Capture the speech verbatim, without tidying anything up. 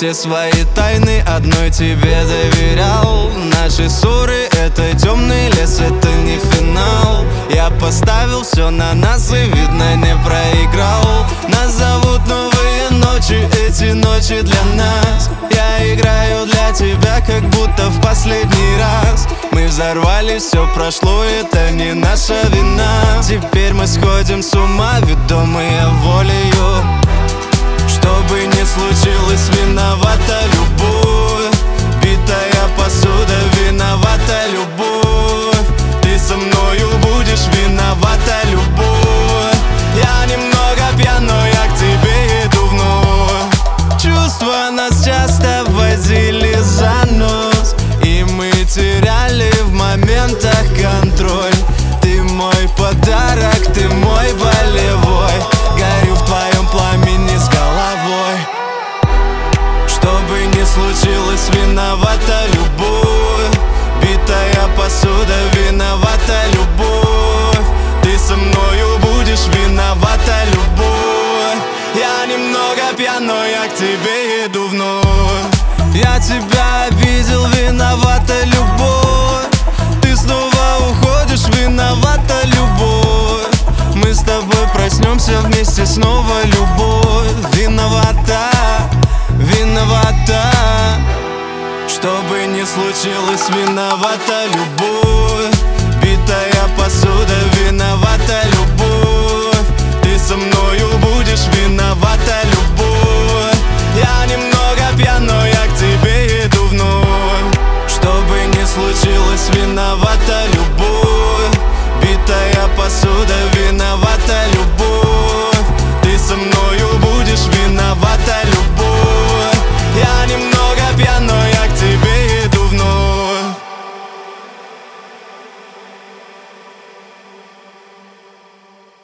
все свои тайны одной тебе доверял. Наши ссоры — это темный лес, это не финал. Я поставил все на нас и, видно, не проиграл. Нас зовут новые ночи, эти ночи для нас. Я играю для тебя, как будто в последний раз. Мы взорвали, все прошло, это не наша вина. Теперь мы сходим с ума, ведомые волею. Что бы ни случилось, виновата любовь. Битая посуда, виновата любовь. Ты со мною будешь, виновата любовь. Я немного пьян, но я к тебе иду вновь. Чувства нас часто водили за нос, и мы теряли в моментах контроль. Ты мой подарок, ты мой болевой. Горю в твоем пламени с головой. Что бы ни случилось, виновата любовь. Битая посуда, виновата любовь. Ты со мною будешь, виновата любовь. Я немного пьян, но я к тебе иду вновь. Я тебя обидел, виновата любовь. Ты снова уходишь, виновата любовь. Мы с тобой проснемся вместе снова, любовь. Виновата, виновата. Что бы ни случилось, виновата любовь. Битая посуда, виновата любовь. Ты со мною будешь, виновата любовь. Я немного пьян, но я к тебе иду вновь. Что бы ни случилось, виновата любовь. Битая посуда, виновата любовь. Ты со мною будешь, виновата любовь.